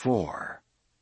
before.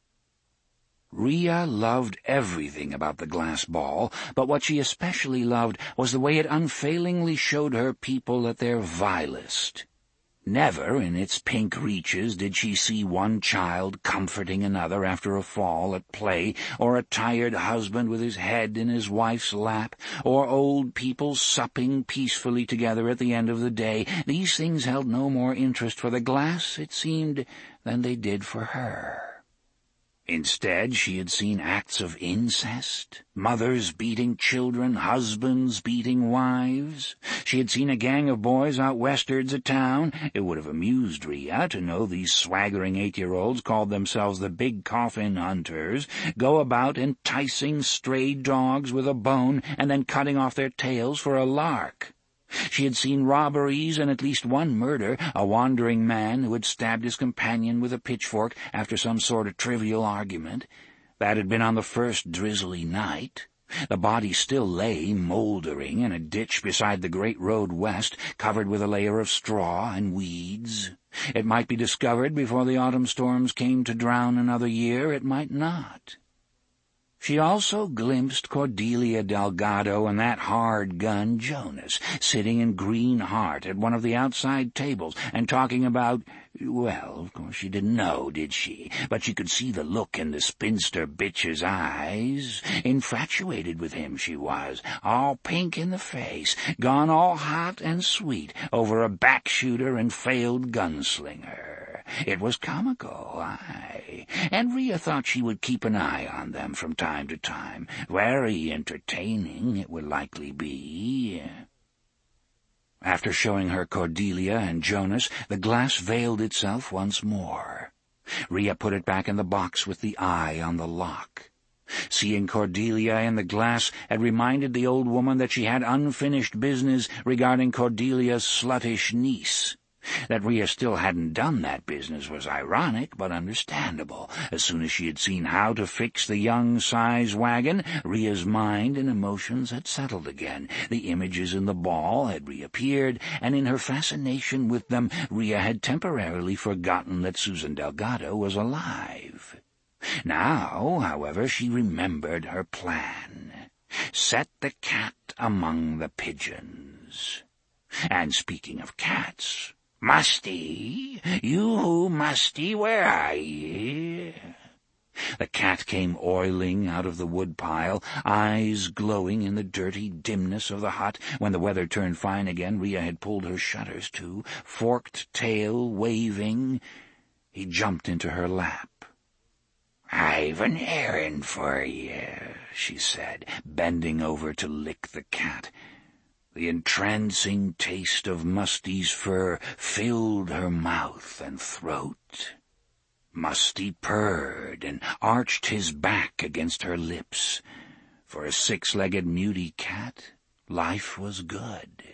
Rhea loved everything about the glass ball, but what she especially loved was the way it unfailingly showed her people at their vilest. Never in its pink reaches did she see one child comforting another after a fall at play, or a tired husband with his head in his wife's lap, or old people supping peacefully together at the end of the day. These things held no more interest for the glass, it seemed, than they did for her. Instead, she had seen acts of incest, mothers beating children, husbands beating wives. She had seen a gang of boys out westwards of town. It would have amused Rhea to know these swaggering 8-year-olds called themselves the Big Coffin Hunters, go about enticing stray dogs with a bone and then cutting off their tails for a lark. She had seen robberies and at least one murder, a wandering man who had stabbed his companion with a pitchfork after some sort of trivial argument. That had been on the first drizzly night. The body still lay mouldering in a ditch beside the great road west, covered with a layer of straw and weeds. It might be discovered before the autumn storms came to drown another year. It might not. She also glimpsed Cordelia Delgado and that hard gun Jonas sitting in Green Heart at one of the outside tables and talking about, well, of course she didn't know, did she? But she could see the look in the spinster bitch's eyes. Infatuated with him she was, all pink in the face, gone all hot and sweet over a back-shooter and failed gunslinger. It was comical, aye, and Rhea thought she would keep an eye on them from time to time. Very entertaining it would likely be. After showing her Cordelia and Jonas, the glass veiled itself once more. Rhea put it back in the box with the eye on the lock. Seeing Cordelia in the glass had reminded the old woman that she had unfinished business regarding Cordelia's sluttish niece. That Rhea still hadn't done that business was ironic, but understandable. As soon as she had seen how to fix the young size wagon, Rhea's mind and emotions had settled again. The images in the ball had reappeared, and in her fascination with them, Rhea had temporarily forgotten that Susan Delgado was alive. Now, however, she remembered her plan. Set the cat among the pigeons. And speaking of cats, Musty, you Musty, where are ye? The cat came oiling out of the woodpile, eyes glowing in the dirty dimness of the hut. When the weather turned fine again, Rhea had pulled her shutters to, forked tail waving. He jumped into her lap. "I've an errand for ye," she said, bending over to lick the cat. The entrancing taste of Musty's fur filled her mouth and throat. Musty purred and arched his back against her lips. For a 6-legged muty cat, life was good.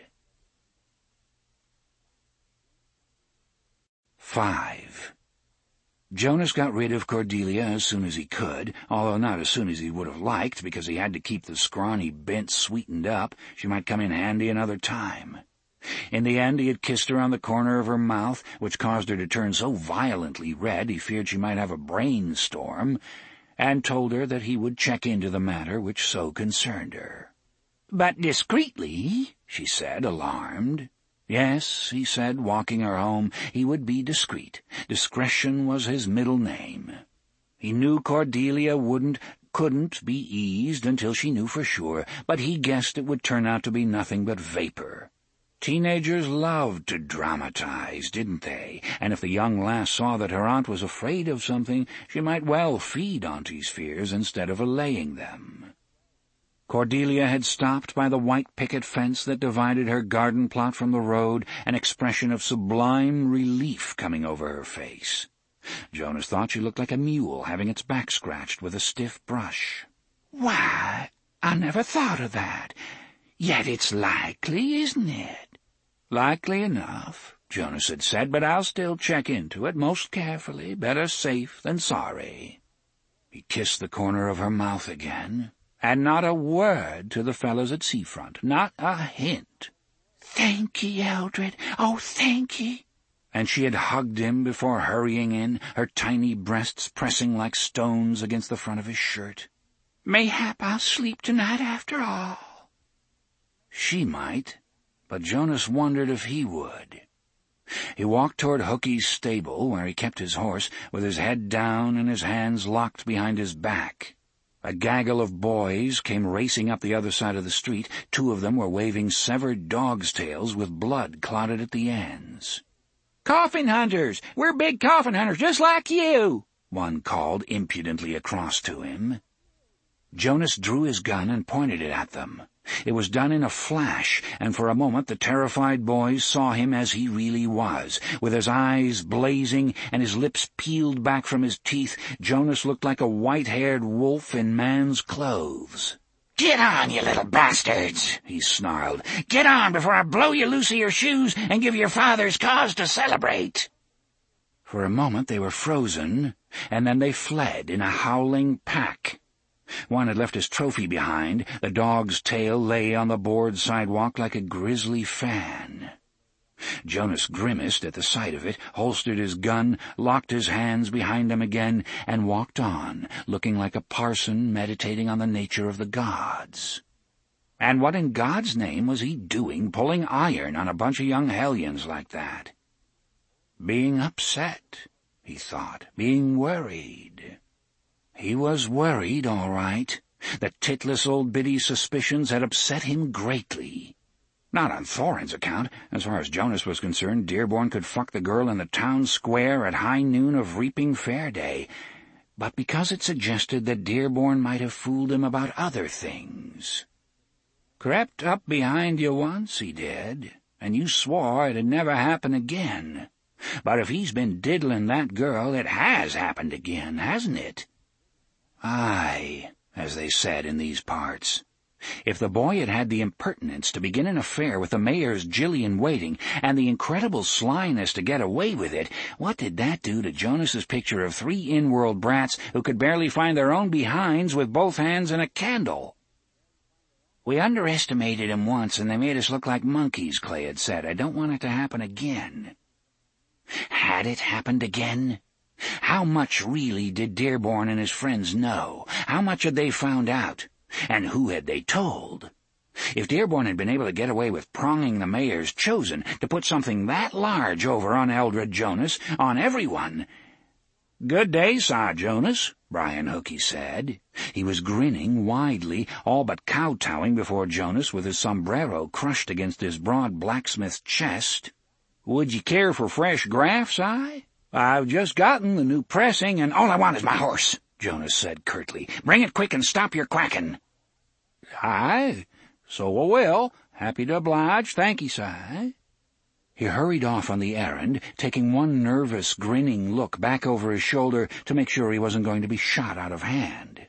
5. Jonas got rid of Cordelia as soon as he could, although not as soon as he would have liked, because he had to keep the scrawny bent sweetened up. She might come in handy another time. In the end, he had kissed her on the corner of her mouth, which caused her to turn so violently red he feared she might have a brainstorm, and told her that he would check into the matter which so concerned her. "But discreetly," she said, alarmed. Yes, he said, walking her home, he would be discreet. Discretion was his middle name. He knew Cordelia couldn't be eased until she knew for sure, but he guessed it would turn out to be nothing but vapor. Teenagers loved to dramatize, didn't they? And if the young lass saw that her aunt was afraid of something, she might well feed Auntie's fears instead of allaying them. Cordelia had stopped by the white picket fence that divided her garden plot from the road, an expression of sublime relief coming over her face. Jonas thought she looked like a mule having its back scratched with a stiff brush. "Why, I never thought of that. Yet it's likely, isn't it?" "Likely enough," Jonas had said, "but I'll still check into it most carefully. Better safe than sorry." He kissed the corner of her mouth again. And not a word to the fellows at Seafront, not a hint. "Thank ye, Eldred, oh, thank ye." and she had hugged him before hurrying in, her tiny breasts pressing like stones against the front of his shirt. "Mayhap I'll sleep tonight after all." She might, but Jonas wondered if he would. He walked toward Hookie's stable, where he kept his horse, with his head down and his hands locked behind his back. A gaggle of boys came racing up the other side of the street. 2 of them were waving severed dogs' tails with blood clotted at the ends. "Coffin hunters! We're big coffin hunters, just like you!" one called impudently across to him. Jonas drew his gun and pointed it at them. It was done in a flash, and for a moment the terrified boys saw him as he really was. With his eyes blazing and his lips peeled back from his teeth, Jonas looked like a white-haired wolf in man's clothes. "Get on, you little bastards," he snarled. "Get on before I blow you loose of your shoes and give your fathers cause to celebrate." For a moment they were frozen, and then they fled in a howling pack. One had left his trophy behind. The dog's tail lay on the board sidewalk like a grisly fan. Jonas grimaced at the sight of it, holstered his gun, locked his hands behind him again, and walked on, looking like a parson meditating on the nature of the gods. And what in God's name was he doing, pulling iron on a bunch of young hellions like that? Being upset, he thought, being worried. He was worried, all right. The titless old biddy's suspicions had upset him greatly. Not on Thorin's account. As far as Jonas was concerned, Dearborn could fuck the girl in the town square at high noon of Reaping Fair Day, but because it suggested that Dearborn might have fooled him about other things. "Crept up behind you once, he did, and you swore it'd never happen again. But if he's been diddling that girl, it has happened again, hasn't it?" Aye, as they said in these parts. If the boy had had the impertinence to begin an affair with the mayor's Gillian Waiting, and the incredible slyness to get away with it, what did that do to Jonas's picture of 3 in-world brats who could barely find their own behinds with both hands in a candle? "We underestimated him once, and they made us look like monkeys," Clay had said. "I don't want it to happen again." Had it happened again? How much really did Dearborn and his friends know? How much had they found out? And who had they told? If Dearborn had been able to get away with pronging the mayor's chosen to put something that large over on Eldred Jonas, on everyone— "Good day, Sir Jonas," Brian Hookie said. He was grinning widely, all but kowtowing before Jonas with his sombrero crushed against his broad blacksmith's chest. "Would you care for fresh graff, Si? I've just gotten the new pressing, and—" "All I want is my horse," Jonas said curtly. "Bring it quick and stop your quacking." "Aye, so I will. Happy to oblige. Thank ye, Si." He hurried off on the errand, taking one nervous, grinning look back over his shoulder to make sure he wasn't going to be shot out of hand.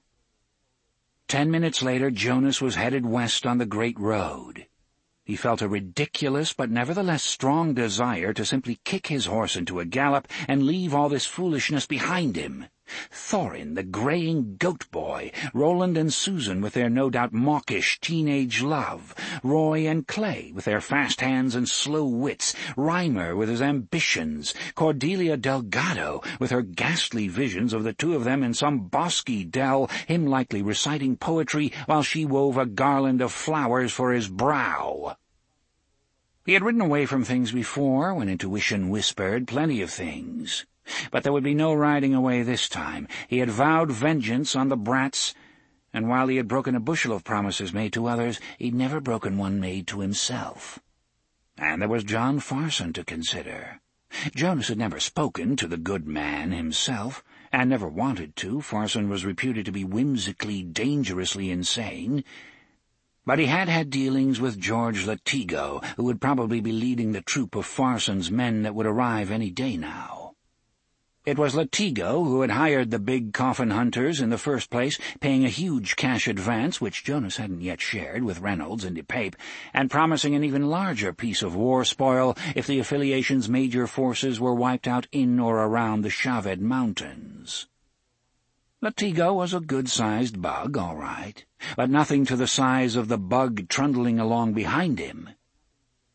10 minutes later, Jonas was headed west on the Great Road. He felt a ridiculous but nevertheless strong desire to simply kick his horse into a gallop and leave all this foolishness behind him. Thorin, the graying goat boy, Roland and Susan with their no doubt mawkish teenage love, Roy and Clay with their fast hands and slow wits, Reimer with his ambitions, Cordelia Delgado with her ghastly visions of the 2 of them in some bosky dell, him likely reciting poetry while she wove a garland of flowers for his brow. He had ridden away from things before, when intuition whispered plenty of things. But there would be no riding away this time. He had vowed vengeance on the brats, and while he had broken a bushel of promises made to others, he'd never broken one made to himself. And there was John Farson to consider. Jonas had never spoken to the good man himself, and never wanted to. Farson was reputed to be whimsically, dangerously insane. But he had had dealings with George Latigo, who would probably be leading the troop of Farson's men that would arrive any day now. It was Latigo who had hired the big coffin hunters in the first place, paying a huge cash advance, which Jonas hadn't yet shared with Reynolds and DePape, and promising an even larger piece of war spoil if the affiliation's major forces were wiped out in or around the Shaved Mountains. Latigo was a good-sized bug, all right, but nothing to the size of the bug trundling along behind him.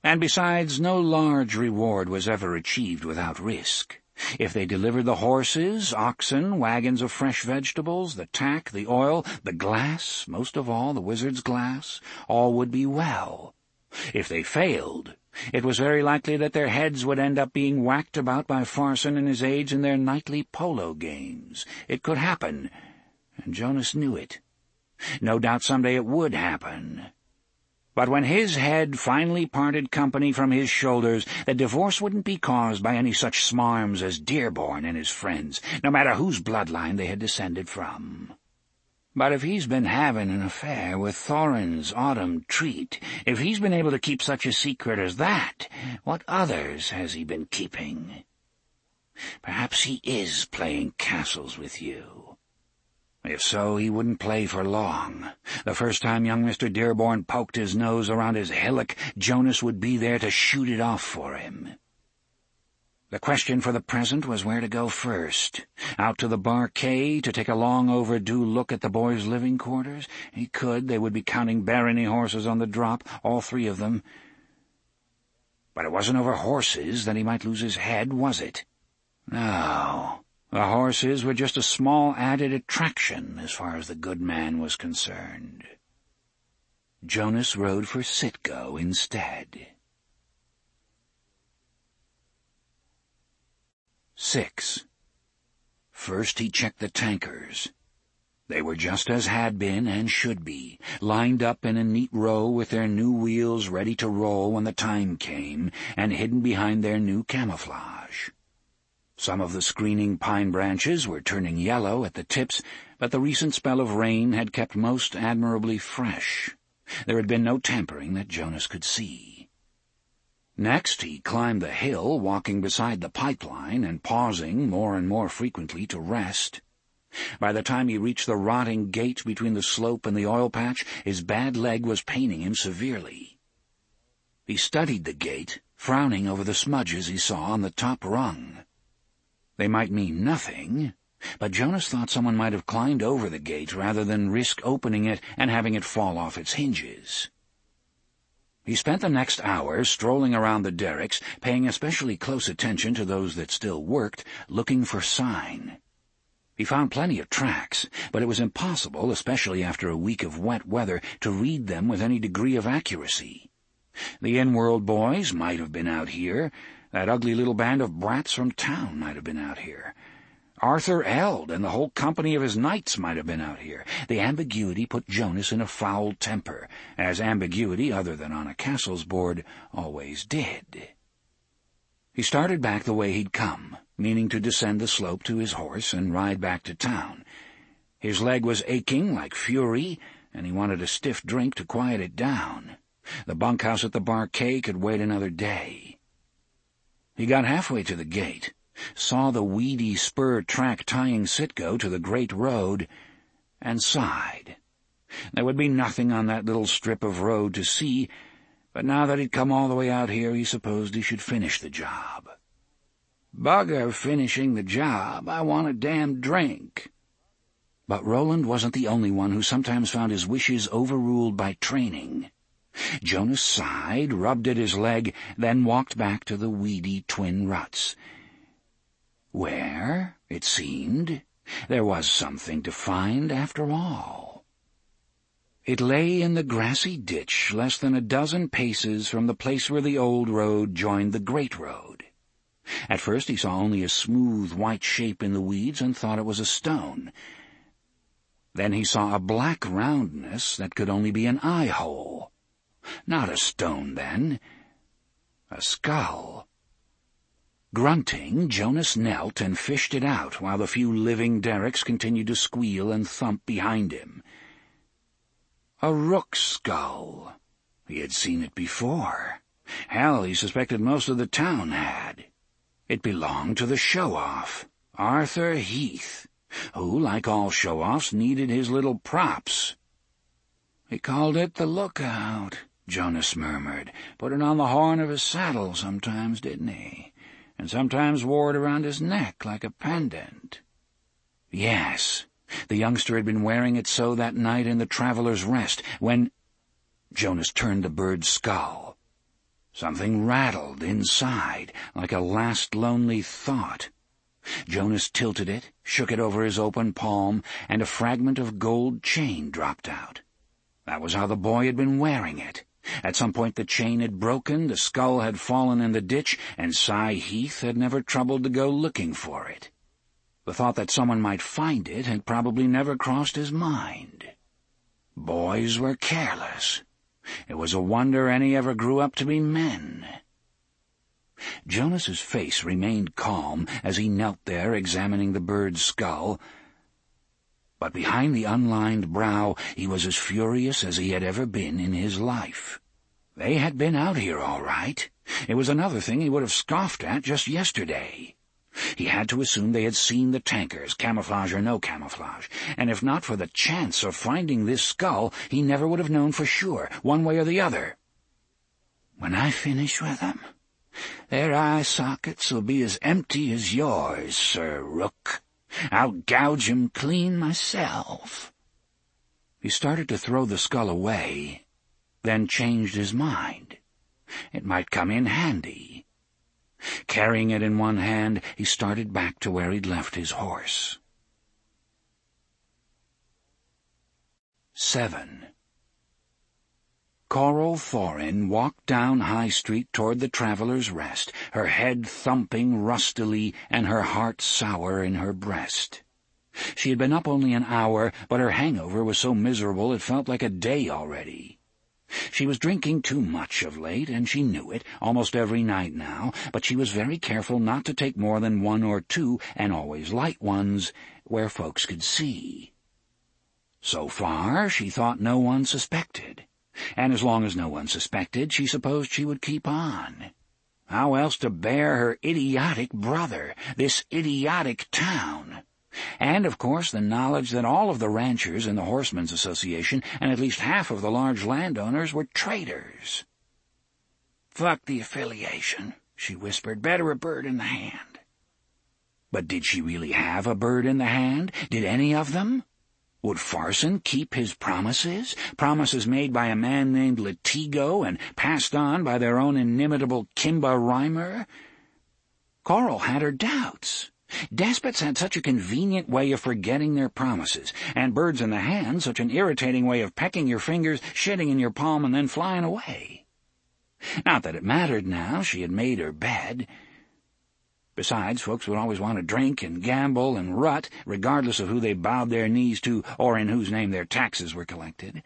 And besides, no large reward was ever achieved without risk. If they delivered the horses, oxen, wagons of fresh vegetables, the tack, the oil, the glass, most of all the wizard's glass, all would be well. If they failed, it was very likely that their heads would end up being whacked about by Farson and his aides in their nightly polo games. It could happen, and Jonas knew it. No doubt someday it would happen. But when his head finally parted company from his shoulders, the divorce wouldn't be caused by any such smarms as Dearborn and his friends, no matter whose bloodline they had descended from. But if he's been having an affair with Thorin's Autumn Treat, if he's been able to keep such a secret as that, what others has he been keeping? Perhaps he is playing castles with you. If so, he wouldn't play for long. The first time young Mr. Dearborn poked his nose around his hillock, Jonas would be there to shoot it off for him. The question for the present was where to go first. Out to the Barquet to take a long-overdue look at the boys' living quarters? He could. They would be counting barony horses on the drop, all three of them. But it wasn't over horses that he might lose his head, was it? No. The horses were just a small added attraction as far as the good man was concerned. Jonas rode for Citgo instead. 6. First he checked the tankers. They were just as had been and should be, lined up in a neat row with their new wheels ready to roll when the time came, and hidden behind their new camouflage. Some of the screening pine branches were turning yellow at the tips, but the recent spell of rain had kept most admirably fresh. There had been no tampering that Jonas could see. Next he climbed the hill, walking beside the pipeline and pausing more and more frequently to rest. By the time he reached the rotting gate between the slope and the oil patch, his bad leg was paining him severely. He studied the gate, frowning over the smudges he saw on the top rung. They might mean nothing, but Jonas thought someone might have climbed over the gate rather than risk opening it and having it fall off its hinges. He spent the next hour strolling around the derricks, paying especially close attention to those that still worked, looking for sign. He found plenty of tracks, but it was impossible, especially after a week of wet weather, to read them with any degree of accuracy. The in-world boys might have been out here. That ugly little band of brats from town might have been out here. Arthur Eld and the whole company of his knights might have been out here. The ambiguity put Jonas in a foul temper, as ambiguity, other than on a castle's board, always did. He started back the way he'd come, meaning to descend the slope to his horse and ride back to town. His leg was aching like fury, and he wanted a stiff drink to quiet it down. The bunkhouse at the Barquet could wait another day. He got halfway to the gate, saw the weedy spur track tying Citgo to the great road, and sighed. There would be nothing on that little strip of road to see, but now that he'd come all the way out here, he supposed he should finish the job. Bugger finishing the job, I want a damn drink. But Roland wasn't the only one who sometimes found his wishes overruled by training. Jonas sighed, rubbed at his leg, then walked back to the weedy twin ruts, where, it seemed, there was something to find after all. It lay in the grassy ditch less than a dozen paces from the place where the old road joined the great road. At first he saw only a smooth white shape in the weeds and thought it was a stone. Then he saw a black roundness that could only be an eye-hole. Not a stone, then. A skull. Grunting, Jonas knelt and fished it out, while the few living derricks continued to squeal and thump behind him. A rook's skull. He had seen it before. Hell, he suspected most of the town had. It belonged to the show-off, Arthur Heath, who, like all show-offs, needed his little props. He called it the Lookout, Jonas murmured. Put it on the horn of his saddle sometimes, didn't he? And sometimes wore it around his neck like a pendant. Yes, the youngster had been wearing it so that night in the Traveler's Rest, when Jonas turned the bird's skull. Something rattled inside, like a last lonely thought. Jonas tilted it, shook it over his open palm, and a fragment of gold chain dropped out. That was how the boy had been wearing it. At some point the chain had broken, the skull had fallen in the ditch, and Cy Heath had never troubled to go looking for it. The thought that someone might find it had probably never crossed his mind. Boys were careless. It was a wonder any ever grew up to be men. Jonas's face remained calm as he knelt there examining the bird's skull, but behind the unlined brow he was as furious as he had ever been in his life. They had been out here all right. It was another thing he would have scoffed at just yesterday. He had to assume they had seen the tankers, camouflage or no camouflage, and if not for the chance of finding this skull, he never would have known for sure, one way or the other. When I finish with them, their eye sockets will be as empty as yours, Sir Rook. I'll gouge 'em clean myself. He started to throw the skull away, then changed his mind. It might come in handy. Carrying it in one hand, he started back to where he'd left his horse. 7. Coral Thorin walked down High Street toward the Traveller's Rest, her head thumping rustily and her heart sour in her breast. She had been up only an hour, but her hangover was so miserable it felt like a day already. She was drinking too much of late, and she knew it, almost every night now, but she was very careful not to take more than one or two, and always light ones, where folks could see. So far, she thought no one suspected, and as long as no one suspected, she supposed she would keep on. How else to bear her idiotic brother, this idiotic town? And, of course, the knowledge that all of the ranchers in the Horsemen's Association and at least half of the large landowners were traitors. "Fuck the affiliation," she whispered. "Better a bird in the hand." But did she really have a bird in the hand? Did any of them? Would Farson keep his promises? Promises made by a man named Latigo and passed on by their own inimitable Kimba Reimer? Coral had her doubts. Despots had such a convenient way of forgetting their promises, and birds in the hand such an irritating way of pecking your fingers, shitting in your palm, and then flying away. Not that it mattered now, she had made her bed. Besides, folks would always want to drink and gamble and rut, regardless of who they bowed their knees to or in whose name their taxes were collected.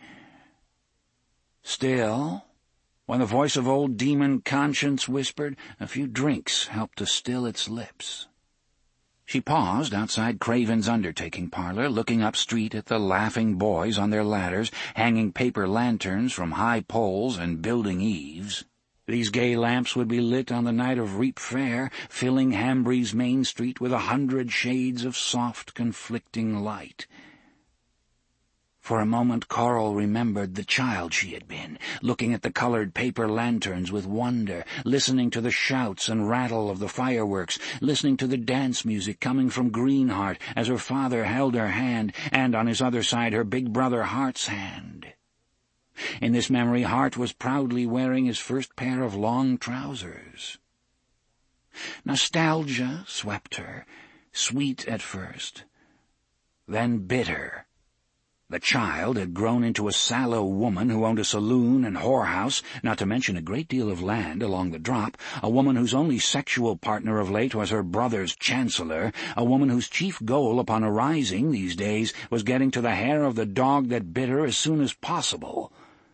Still, when the voice of old demon Conscience whispered, a few drinks helped to still its lips. She paused outside Craven's undertaking parlor, looking up street at the laughing boys on their ladders, hanging paper lanterns from high poles and building eaves. These gay lamps would be lit on the night of Reap Fair, filling Hambree's main street with 100 shades of soft, conflicting light. For a moment Coral remembered the child she had been, looking at the colored paper lanterns with wonder, listening to the shouts and rattle of the fireworks, listening to the dance music coming from Greenheart as her father held her hand, and on his other side her big brother Hart's hand. In this memory Hart was proudly wearing his first pair of long trousers. Nostalgia swept her, sweet at first, then bitter. The child had grown into a sallow woman who owned a saloon and whorehouse, not to mention a great deal of land along the drop, a woman whose only sexual partner of late was her brother's chancellor, a woman whose chief goal upon arising these days was getting to the hair of the dog that bit her as soon as possible.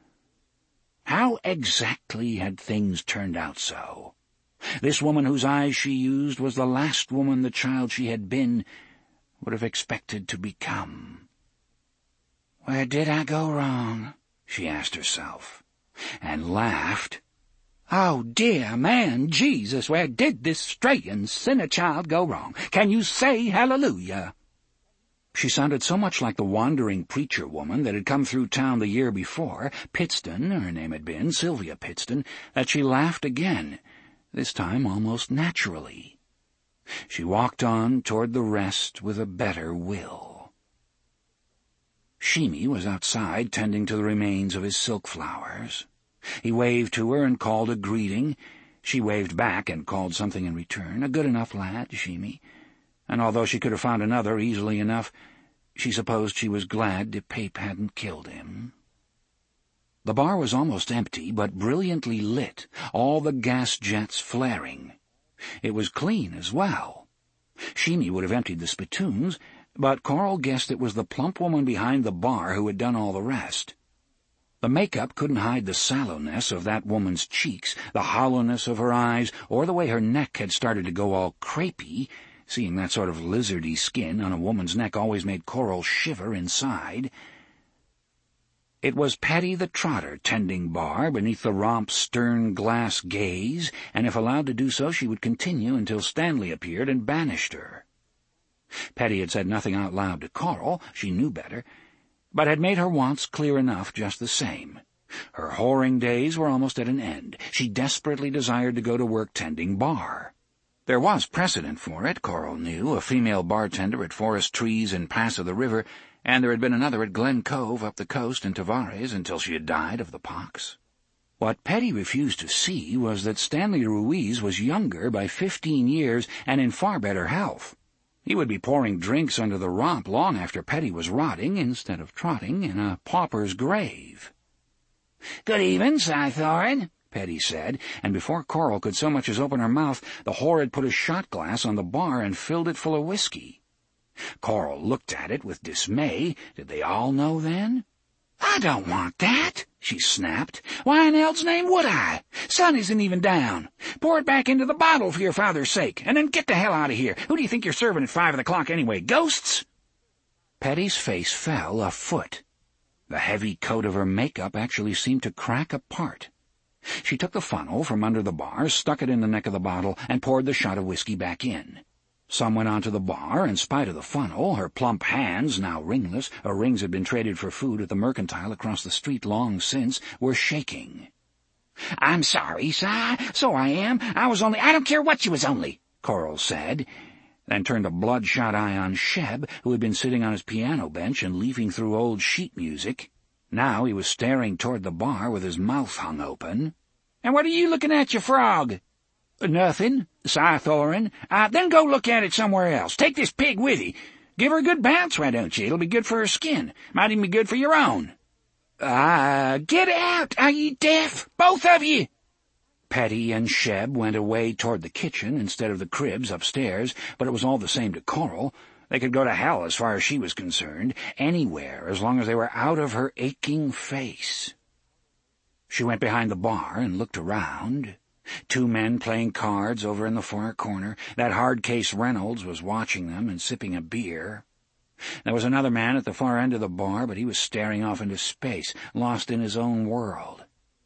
How exactly had things turned out so? This woman whose eyes she used was the last woman the child she had been would have expected to become. "Where did I go wrong?" she asked herself, and laughed. "Oh, dear man, Jesus, where did this straying sinner child go wrong? Can you say hallelujah?" She sounded so much like the wandering preacher woman that had come through town the year before, Pittston, her name had been, Sylvia Pittston, that she laughed again, this time almost naturally. She walked on toward the rest with a better will. Sheemy was outside tending to the remains of his silk flowers. He waved to her and called a greeting. She waved back and called something in return. A good enough lad, Sheemy. And although she could have found another easily enough, she supposed she was glad De Pape hadn't killed him. The bar was almost empty, but brilliantly lit, all the gas jets flaring. It was clean as well. Sheemy would have emptied the spittoons, but Coral guessed it was the plump woman behind the bar who had done all the rest. The makeup couldn't hide the sallowness of that woman's cheeks, the hollowness of her eyes, or the way her neck had started to go all crepey. Seeing that sort of lizardy skin on a woman's neck always made Coral shiver inside. It was Paddy the Trotter tending bar beneath the romp's stern glass gaze, and if allowed to do so she would continue until Stanley appeared and banished her. Paddy had said nothing out loud to Coral, she knew better, but had made her wants clear enough just the same. Her whoring days were almost at an end. She desperately desired to go to work tending bar. There was precedent for it, Coral knew, a female bartender at Forest Trees in Pass of the River, and there had been another at Glen Cove up the coast in Tavares until she had died of the pox. What Paddy refused to see was that Stanley Ruiz was younger by 15 years and in far better health. He would be pouring drinks under the romp long after Paddy was rotting, instead of trotting, in a pauper's grave. "Good even, Si Thorin," Paddy said, and before Coral could so much as open her mouth, the whore had put a shot glass on the bar and filled it full of whiskey. Coral looked at it with dismay. Did they all know, then? "I don't want that," she snapped. "Why in hell's name would I? Sun isn't even down. Pour it back into the bottle for your father's sake, and then get the hell out of here. Who do you think you're serving at 5 o'clock anyway, ghosts?" Paddy's face fell a foot. The heavy coat of her makeup actually seemed to crack apart. She took the funnel from under the bar, stuck it in the neck of the bottle, and poured the shot of whiskey back in. Some went onto the bar, in spite of the funnel, her plump hands, now ringless, her rings had been traded for food at the mercantile across the street long since, were shaking. "I'm sorry, Si, so I am. I don't care what you was only," Coral said, then turned a bloodshot eye on Sheb, who had been sitting on his piano bench and leafing through old sheet music. Now he was staring toward the bar with his mouth hung open. "And what are you looking at, you frog?" "Nothing, Si Thorin." Then go look at it somewhere else. Take this pig with you. Give her a good bounce, why don't you? It'll be good for her skin. Might even be good for your own." Get out! Are you deaf? Both of you!" Paddy and Sheb went away toward the kitchen instead of the cribs upstairs, but it was all the same to Coral. They could go to hell as far as she was concerned, anywhere, as long as they were out of her aching face. She went behind the bar and looked around. 2 men playing cards over in the far corner. That hard-case Reynolds was watching them and sipping a beer. There was another man at the far end of the bar, but he was staring off into space, lost in his own world.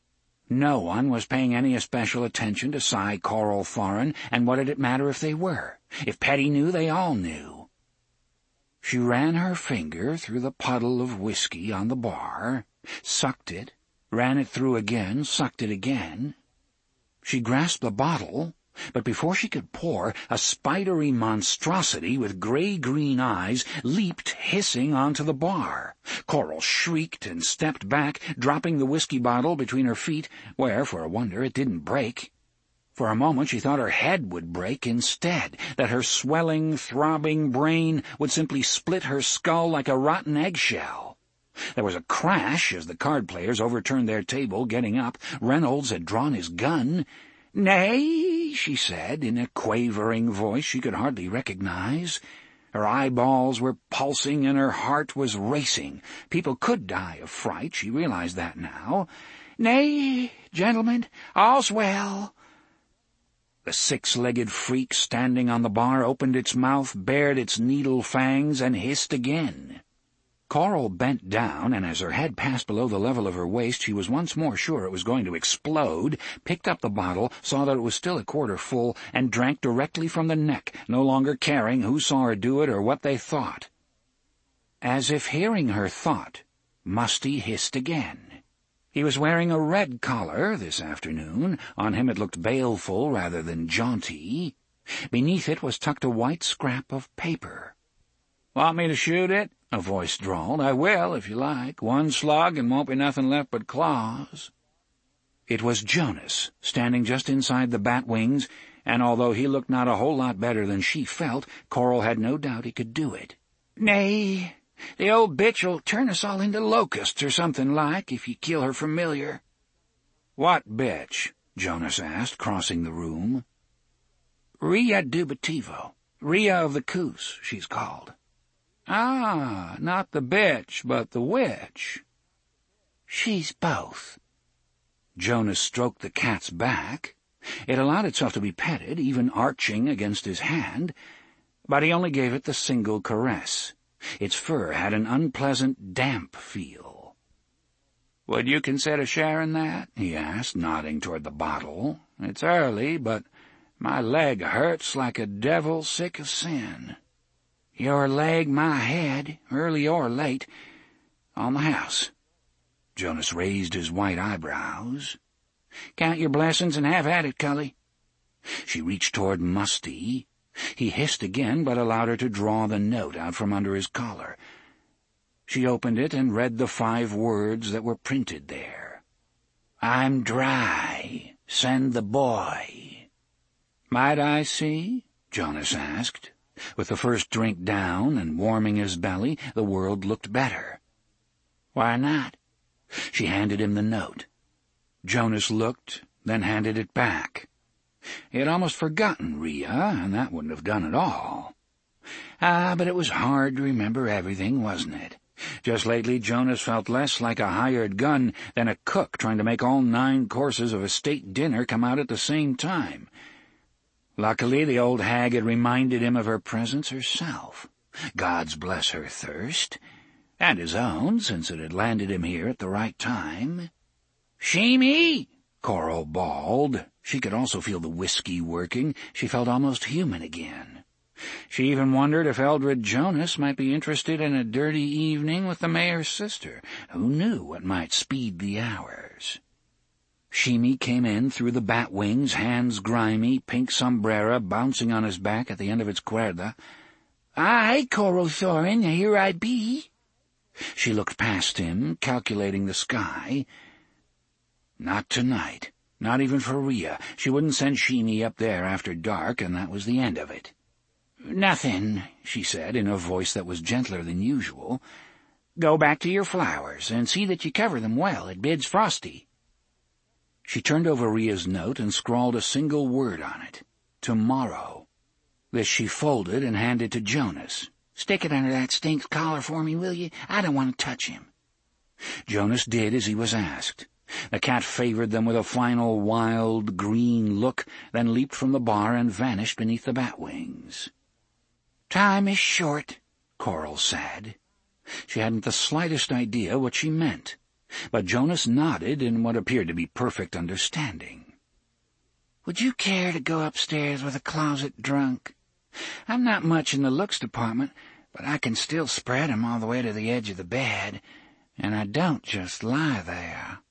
No one was paying any especial attention to Si Coral Thorin, and what did it matter if they were? If Paddy knew, they all knew. She ran her finger through the puddle of whiskey on the bar, sucked it, ran it through again, sucked it again. She grasped the bottle, but before she could pour, a spidery monstrosity with gray-green eyes leaped hissing onto the bar. Coral shrieked and stepped back, dropping the whiskey bottle between her feet, where, for a wonder, it didn't break. For a moment she thought her head would break instead, that her swelling, throbbing brain would simply split her skull like a rotten eggshell. There was a crash as the card players overturned their table, getting up. Reynolds had drawn his gun. "Nay," she said, in a quavering voice she could hardly recognize. Her eyeballs were pulsing and her heart was racing. People could die of fright, she realized that now. "Nay, gentlemen, all's well." The 6-legged freak standing on the bar opened its mouth, bared its needle fangs, and hissed again. Coral bent down, and as her head passed below the level of her waist, she was once more sure it was going to explode, picked up the bottle, saw that it was still a quarter full, and drank directly from the neck, no longer caring who saw her do it or what they thought. As if hearing her thought, Musty hissed again. He was wearing a red collar this afternoon. On him it looked baleful rather than jaunty. Beneath it was tucked a white scrap of paper. "Want me to shoot it?" a voice drawled. "I will, if you like. 1 slug and won't be nothing left but claws." It was Jonas, standing just inside the bat wings, and although he looked not a whole lot better than she felt, Coral had no doubt he could do it. "Nay, the old bitch'll turn us all into locusts or something like, if you kill her familiar." "What bitch?" Jonas asked, crossing the room. "Ria Dubitivo. Ria of the Coos, she's called." "Ah, not the bitch, but the witch." "She's both." Jonas stroked the cat's back. It allowed itself to be petted, even arching against his hand, but he only gave it the single caress. Its fur had an unpleasant, damp feel. "Would you consider sharing that?" he asked, nodding toward the bottle. "It's early, but my leg hurts like a devil sick of sin." "Your leg, my head, early or late, on the house." Jonas raised his white eyebrows. "Count your blessings and have at it, Cully." She reached toward Musty. He hissed again, but allowed her to draw the note out from under his collar. She opened it and read the 5 words that were printed there. "I'm dry. Send the boy." "Might I see?" Jonas asked. With the first drink down and warming his belly, the world looked better. "Why not?" She handed him the note. Jonas looked, then handed it back. He had almost forgotten Ria, and that wouldn't have done at all. But it was hard to remember everything, wasn't it? Just lately Jonas felt less like a hired gun than a cook trying to make all 9 courses of a state dinner come out at the same time. Luckily, the old hag had reminded him of her presence herself. Gods bless her thirst, and his own, since it had landed him here at the right time. "Sheemy!" Coral bawled. She could also feel the whiskey working. She felt almost human again. She even wondered if Eldred Jonas might be interested in a dirty evening with the mayor's sister. Who knew what might speed the hours? Sheemy came in through the bat wings, hands grimy, pink sombrero bouncing on his back at the end of its cuerda. "Aye, Coral Thorin, here I be." She looked past him, calculating the sky. Not tonight. Not even for Ria. She wouldn't send Sheemy up there after dark, and that was the end of it. "Nothing," she said, in a voice that was gentler than usual. "Go back to your flowers, and see that you cover them well. It bids frosty." She turned over Ria's note and scrawled a single word on it. Tomorrow. This she folded and handed to Jonas. "Stick it under that stink's collar for me, will you? I don't want to touch him." Jonas did as he was asked. The cat favored them with a final wild green look, then leaped from the bar and vanished beneath the bat wings. "Time is short," Coral said. She hadn't the slightest idea what she meant, but Jonas nodded in what appeared to be perfect understanding. "Would you care to go upstairs with a closet drunk? I'm not much in the looks department, but I can still spread 'em all the way to the edge of the bed, and I don't just lie there."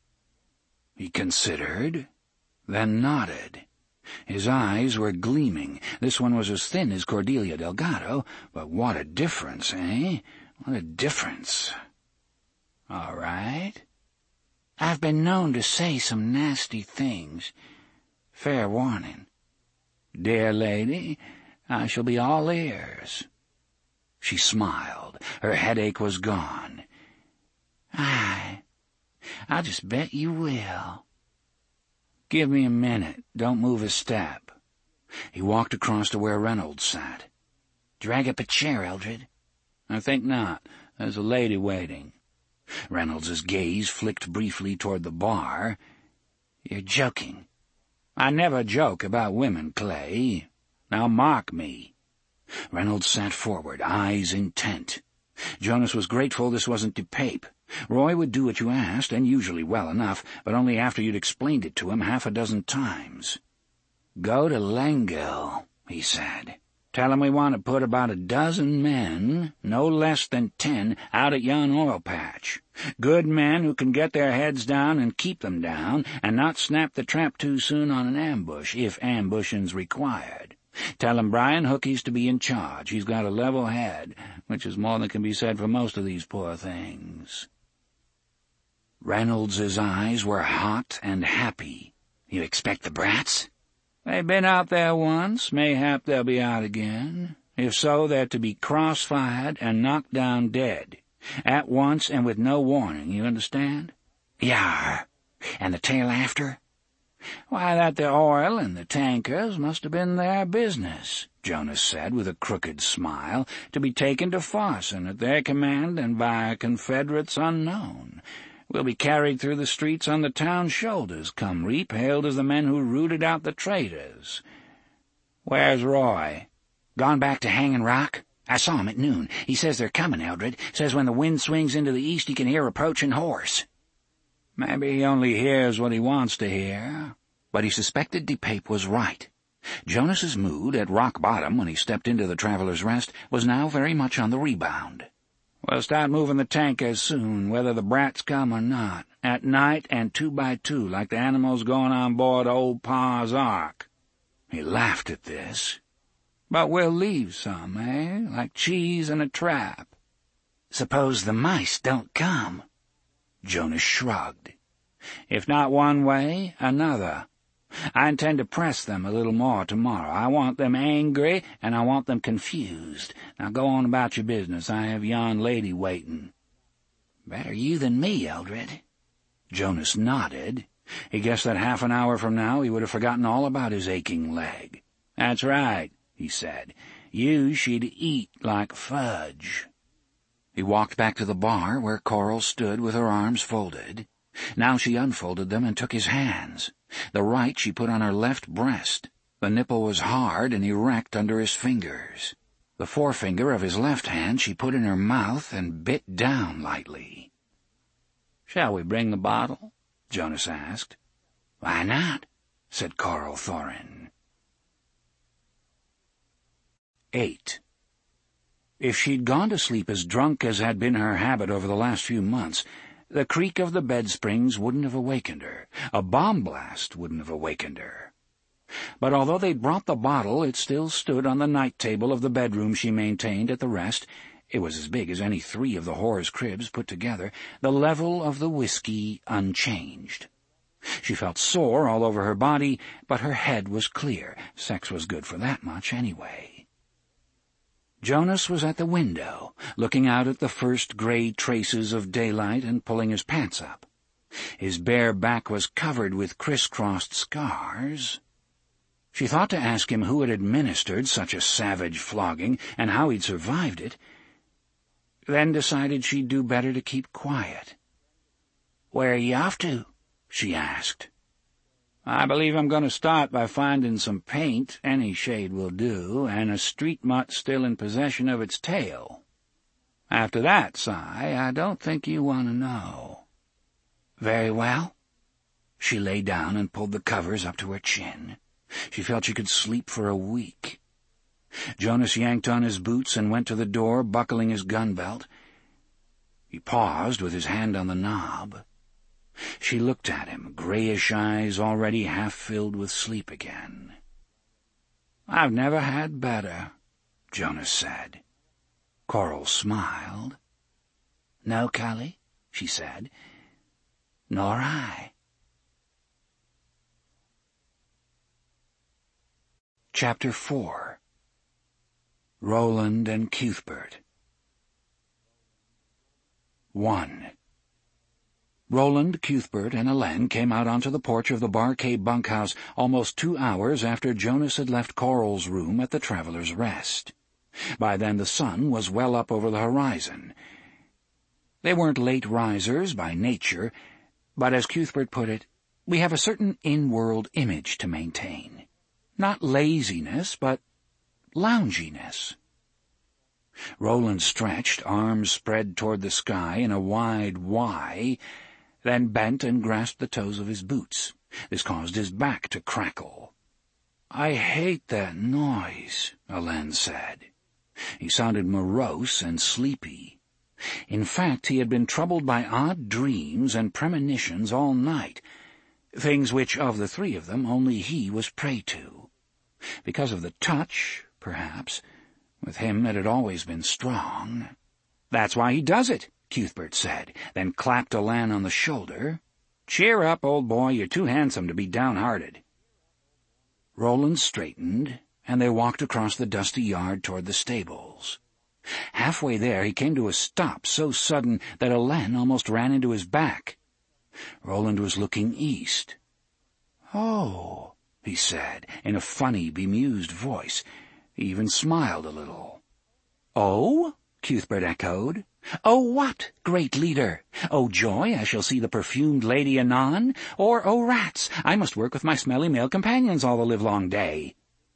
He considered, then nodded. His eyes were gleaming. This one was as thin as Cordelia Delgado, but what a difference, eh? What a difference. "All right." "I've been known to say some nasty things. Fair warning." "Dear lady, I shall be all ears." She smiled. Her headache was gone. "Aye, I'll just bet you will." "Give me a minute. Don't move a step." He walked across to where Reynolds sat. "Drag up a chair, Eldred." "I think not. There's a lady waiting." Reynolds's gaze flicked briefly toward the bar. "You're joking." "I never joke about women, Clay. Now mark me." Reynolds sat forward, eyes intent. Jonas was grateful this wasn't DePape. Roy would do what you asked, and usually well enough, but only after you'd explained it to him 6 times. "Go to Langell," he said. "Tell him we want to put about 12 men, no less than 10, out at yon oil patch. Good men who can get their heads down and keep them down, and not snap the trap too soon on an ambush, if ambushing's required. Tell him Brian Hookie's to be in charge. He's got a level head, which is more than can be said for most of these poor things." Reynolds's eyes were hot and happy. "You expect the brats?" "They've been out there once. Mayhap they'll be out again. If so, they're to be cross-fired and knocked down dead. At once and with no warning, you understand?" "Yar. And the tale after?" "Why, that the oil and the tankers must have been their business," Jonas said with a crooked smile, "to be taken to Farson at their command and by Confederates unknown. We'll be carried through the streets on the town shoulders, come reap, hailed as the men who rooted out the traitors. Where's Roy?" "Gone back to Hanging Rock. I saw him at noon. He says they're coming, Eldred. Says when the wind swings into the east he can hear approaching horse." "Maybe he only hears what he wants to hear." But he suspected DePape was right. Jonas's mood at rock bottom when he stepped into the Traveler's Rest was now very much on the rebound. "We'll start moving the tankers soon, whether the brats come or not. At night and 2 by 2, like the animals going on board old Pa's Ark." He laughed at this. "But we'll leave some, like cheese in a trap." "Suppose the mice don't come?" Jonas shrugged. "If not one way, another. I intend to press them a little more tomorrow. I want them angry, and I want them confused. Now go on about your business. I have yon lady waiting." "Better you than me, Eldred." Jonas nodded. He guessed that half an hour from now he would have forgotten all about his aching leg. "That's right," he said. "You should eat like fudge." He walked back to the bar where Coral stood with her arms folded. Now she unfolded them and took his hands. The right she put on her left breast. The nipple was hard and erect under his fingers. The forefinger of his left hand she put in her mouth and bit down lightly. "Shall we bring the bottle?" Jonas asked. "Why not?" said Coral Thorin. 8. If she'd gone to sleep as drunk as had been her habit over the last few months, the creak of the bed springs wouldn't have awakened her. A bomb blast wouldn't have awakened her. But although they'd brought the bottle, it still stood on the night table of the bedroom she maintained at the Rest. It was as big as any 3 of the whore's cribs put together, the level of the whiskey unchanged. She felt sore all over her body, but her head was clear. Sex was good for that much anyway. Jonas was at the window, looking out at the first gray traces of daylight and pulling his pants up. His bare back was covered with criss-crossed scars. She thought to ask him who had administered such a savage flogging and how he'd survived it, then decided she'd do better to keep quiet. "Where are you off to?" she asked. "I believe I'm going to start by finding some paint, any shade will do, and a street mutt still in possession of its tail. After that, Si, I don't think you want to know." "Very well." She lay down and pulled the covers up to her chin. She felt she could sleep for a week. Jonas yanked on his boots and went to the door, buckling his gun belt. He paused with his hand on the knob. She looked at him, grayish eyes already half filled with sleep again. "I've never had better," Jonas said. Coral smiled. "No, Cully," she said. "Nor I." Chapter 4. Roland and Cuthbert. 1. Roland, Cuthbert, and Elaine came out onto the porch of the Barkay bunkhouse almost 2 hours after Jonas had left Coral's room at the Traveler's Rest. By then the sun was well up over the horizon. They weren't late risers by nature, but as Cuthbert put it, we have a certain in-world image to maintain. Not laziness, but lounginess. Roland stretched, arms spread toward the sky in a wide Y, then bent and grasped the toes of his boots. This caused his back to crackle. "I hate that noise," Elaine said. He sounded morose and sleepy. In fact, he had been troubled by odd dreams and premonitions all night, things which, of the 3 of them, only he was prey to. Because of the touch, perhaps. With him it had always been strong. "That's why he does it," Cuthbert said, then clapped Alan on the shoulder. "Cheer up, old boy, you're too handsome to be downhearted." Roland straightened, and they walked across the dusty yard toward the stables. Halfway there he came to a stop so sudden that Alan almost ran into his back. Roland was looking east. "Oh," he said, in a funny, bemused voice. He even smiled a little. "Oh?" Cuthbert echoed. "Oh what, great leader? Oh joy, I shall see the perfumed lady anon? Or, oh rats, I must work with my smelly male companions all the livelong day."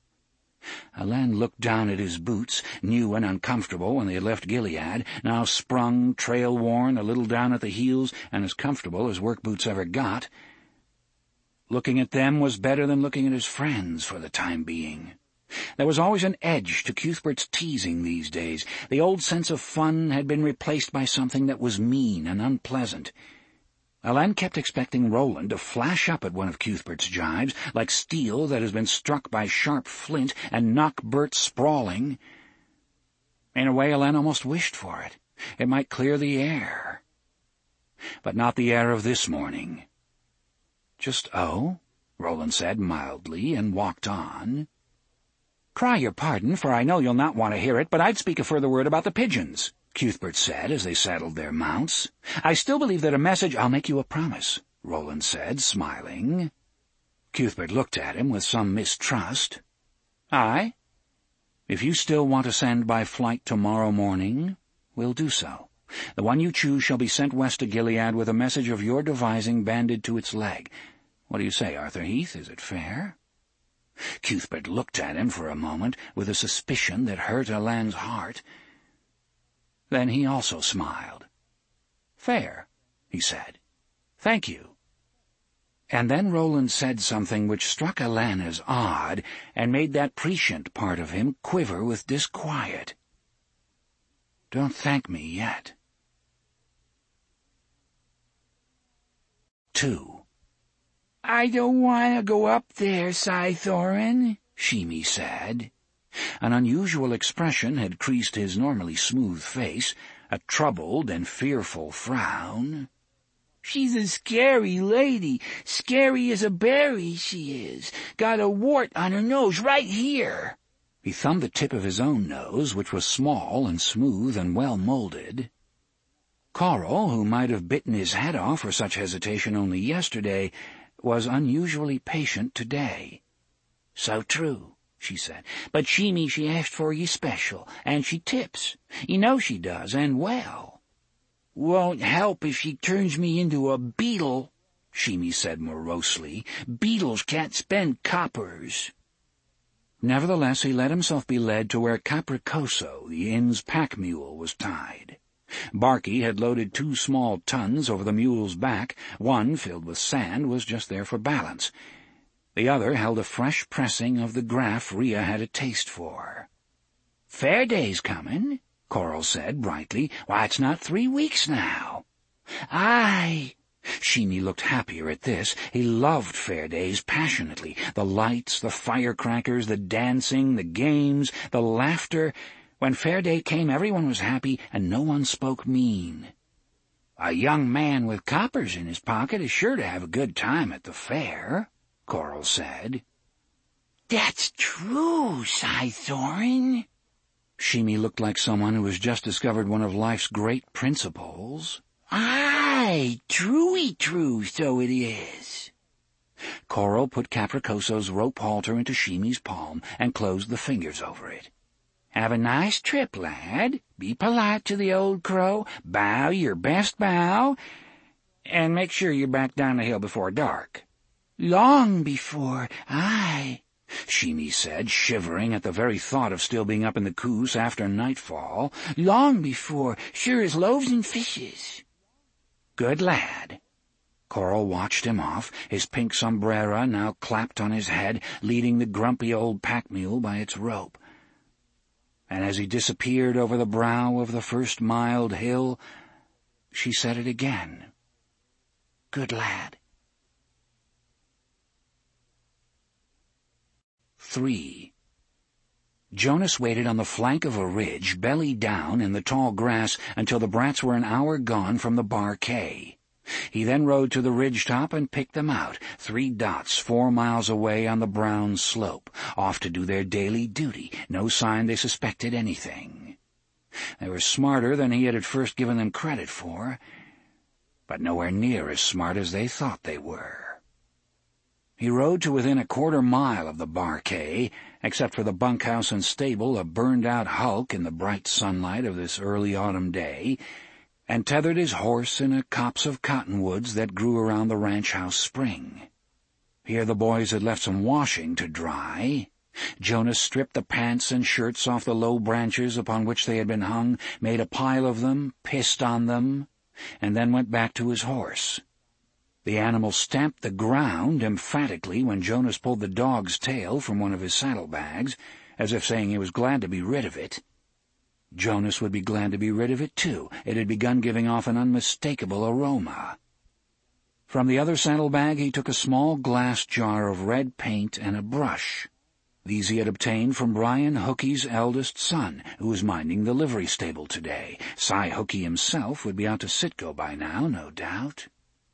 Alan looked down at his boots, new and uncomfortable when they had left Gilead, now sprung, trail-worn, a little down at the heels, and as comfortable as work boots ever got. Looking at them was better than looking at his friends for the time being. There was always an edge to Cuthbert's teasing these days. The old sense of fun had been replaced by something that was mean and unpleasant. Alan kept expecting Roland to flash up at one of Cuthbert's jibes, like steel that has been struck by sharp flint, and knock Bert sprawling. In a way, Alan almost wished for it. It might clear the air. But not the air of this morning. "Just oh?" Roland said mildly, and walked on. "Cry your pardon, for I know you'll not want to hear it, but I'd speak a further word about the pigeons," Cuthbert said as they saddled their mounts. "I still believe that a message—" "I'll make you a promise," Roland said, smiling. Cuthbert looked at him with some mistrust. "Aye? If you still want to send by flight tomorrow morning, we'll do so. The one you choose shall be sent west to Gilead with a message of your devising banded to its leg. What do you say, Arthur Heath? Is it fair?" Cuthbert looked at him for a moment with a suspicion that hurt Alan's heart. Then he also smiled. "Fair," he said. "Thank you." And then Roland said something which struck Alan as odd and made that prescient part of him quiver with disquiet. "Don't thank me yet." 2. "I don't want to go up there, Scythorin," Shimi said. An unusual expression had creased his normally smooth face, a troubled and fearful frown. "She's a scary lady, scary as a berry, she is. Got a wart on her nose right here." He thumbed the tip of his own nose, which was small and smooth and well-molded. Coral, who might have bitten his head off for such hesitation only yesterday, was unusually patient today. "So true," she said. "But Shimi, she asked for ye special, and she tips. You know she does, and well." "Won't help if she turns me into a beetle," Shimi said morosely. "Beetles can't spend coppers." Nevertheless, he let himself be led to where Capricoso, the inn's pack mule, was tied. Barky had loaded 2 small tons over the mule's back. One, filled with sand, was just there for balance. The other held a fresh pressing of the graff Rhea had a taste for. "Fair day's coming," Coral said brightly. "Why, it's not 3 weeks now." "Aye." Shimi looked happier at this. He loved fair days passionately. The lights, the firecrackers, the dancing, the games, the laughter. When fair day came, everyone was happy, and no one spoke mean. "A young man with coppers in his pocket is sure to have a good time at the fair," Coral said. "That's true, Scythorin." Shimi looked like someone who has just discovered one of life's great principles. "Aye, truey true, so it is." Coral put Capricoso's rope halter into Shimi's palm and closed the fingers over it. "Have a nice trip, lad. Be polite to the old crow. Bow your best bow. And make sure you're back down the hill before dark." "Long before, aye," Shimi said, shivering at the very thought of still being up in the coos after nightfall. "Long before, sure as loaves and fishes." "Good lad." Coral watched him off, his pink sombrero now clapped on his head, leading the grumpy old pack mule by its rope. And as he disappeared over the brow of the first mild hill, she said it again. "Good lad." 3. Jonas waited on the flank of a ridge, belly down in the tall grass, until the brats were an hour gone from the Bar K. He then rode to the ridge top and picked them out, 3 dots 4 miles away on the brown slope, off to do their daily duty, no sign they suspected anything. They were smarter than he had at first given them credit for, but nowhere near as smart as they thought they were. He rode to within a 1/4 mile of the Bar K, except for the bunkhouse and stable, a burned-out hulk in the bright sunlight of this early autumn day, and tethered his horse in a copse of cottonwoods that grew around the ranch house spring. Here the boys had left some washing to dry. Jonas stripped the pants and shirts off the low branches upon which they had been hung, made a pile of them, pissed on them, and then went back to his horse. The animal stamped the ground emphatically when Jonas pulled the dog's tail from one of his saddlebags, as if saying he was glad to be rid of it. Jonas would be glad to be rid of it, too. It had begun giving off an unmistakable aroma. From the other saddlebag he took a small glass jar of red paint and a brush. These he had obtained from Brian Hookie's eldest son, who was minding the livery stable today. Cy Hookie himself would be out to Sitco by now, no doubt.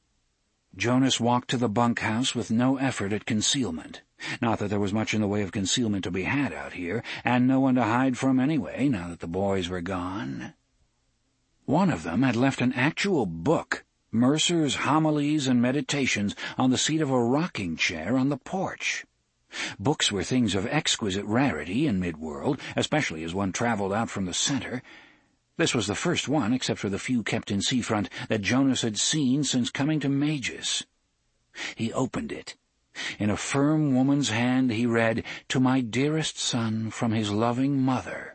Jonas walked to the bunkhouse with no effort at concealment. Not that there was much in the way of concealment to be had out here, and no one to hide from anyway, now that the boys were gone. One of them had left an actual book, Mercer's Homilies and Meditations, on the seat of a rocking chair on the porch. Books were things of exquisite rarity in Midworld, especially as one traveled out from the center. This was the first one, except for the few kept in Seafront, that Jonas had seen since coming to Magus. He opened it. In a firm woman's hand he read, "To my dearest son from his loving mother."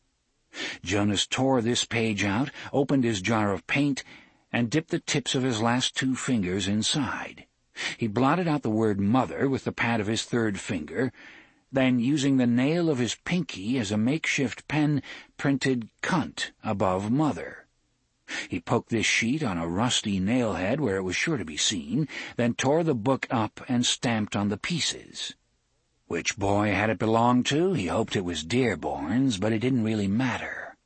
Jonas tore this page out, opened his jar of paint, and dipped the tips of his last 2 fingers inside. He blotted out the word mother with the pad of his 3rd finger, then, using the nail of his pinky as a makeshift pen, printed cunt above mother. He poked this sheet on a rusty nailhead where it was sure to be seen, then tore the book up and stamped on the pieces. Which boy had it belonged to? He hoped it was Dearborn's, but it didn't really matter.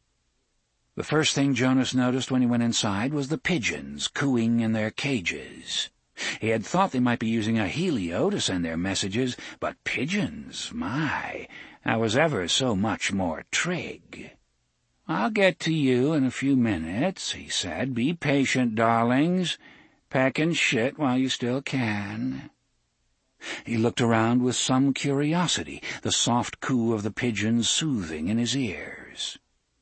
The first thing Jonas noticed when he went inside was the pigeons cooing in their cages. He had thought they might be using a helio to send their messages, but pigeons, my, that was ever so much more trig. "I'll get to you in a few minutes," he said. "Be patient, darlings. Peck and shit while you still can." He looked around with some curiosity, the soft coo of the pigeons soothing in his ears.